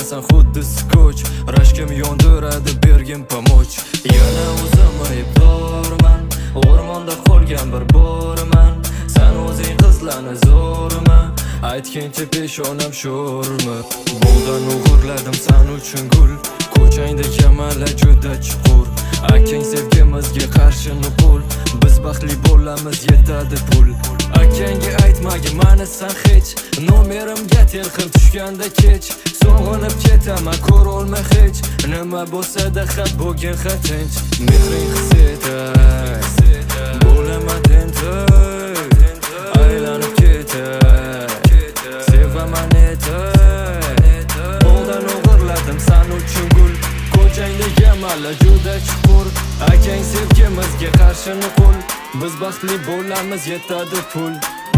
Yanasan xuddi skoch, rashkim yondiradi bergin pomoch. Yana o'zim aybdorman, o'rmonda qolgan bir borman. Sen o'zing qizlarni zo'rma, aytgancha peshonam sho'rmi. Bog'dan o'g'irladim san uchun gul, ko'changda kamala juda chuqur. Akang sevgimizga qarshi nuqul, biz baxtli bo'lamiz yetadi pul. Akangga aytmagin mani san hech, nomerimga telxin tushganda kech. Sog'inib ketaman ko'rolmay hech, nima bo'lsa-da xat bo'lgin xatinch. Mehring his etay, bo'laman tentak, aylanib ketay, sevaman etay. Bog'dan o'g'irladim san uchun gul, ko'changda yamala juda chuqur. Akang sevgimizga qarshi nuqul, biz baxtli bo'lamiz yetadi pul.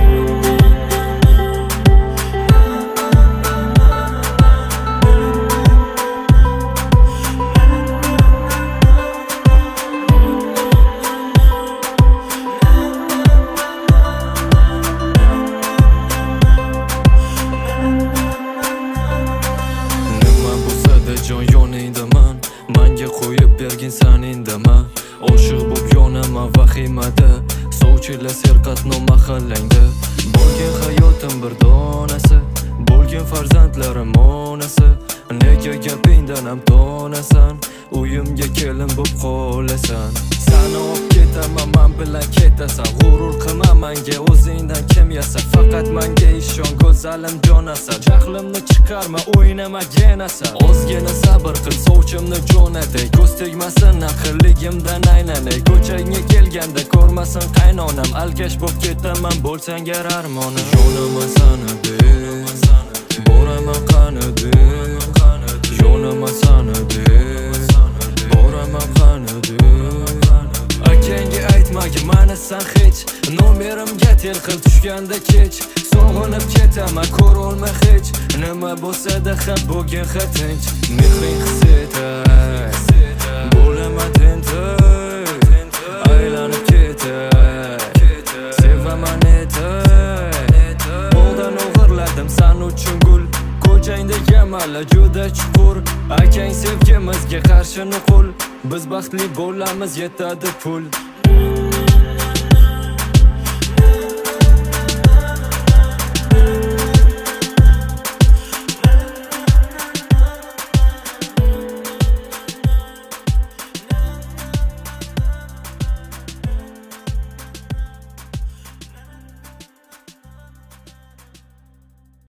Jon yoningdaman, manga qo'yib bergin san indaman. Oshiq bo'p yonaman vahimada, sovchilar serqatno mahallangda. Bo'lgin hayotim bir donasi, bo'lgin farzandlarim onasi. Nega gapingdan ham tonasan, uyimga kelin bo'p qolasan. Sani olib ketaman, men bilan ketasan. G'urur qilma menga, o'zingdan kim yasa. Faqat menga ishon, go'zalim jonasan. Jahlimni chiqarma, o'ynama genasan. Ozgina sabr qil, sovchimni jo'natay. Ko'z tegmasin aqlligimdan aylanay. Ko'changga kelganda ko'rmasin qaynonam. Alkash bo'p ketaman, bo'lsang gar armonim. Yonaman sana deb, boraman qani deb. Yonaman sana deb, boraman qani deb. Akangga aytmagin mani san hech, nomerimga telxil tushganda kech. Sog'inib ketaman ko'rolmay hech, nima bo'lsa-da xat bo'lgin xatinch. Mehring his etay, bo'laman tentak, aylanib ketay, sevaman etay. Bog'dan o'g'irladim san uchun gul, ko'changda yamala juda chuqur. Akang sevgimizga qarshi nuqul, biz baxtli bo'lamiz yetadi pul.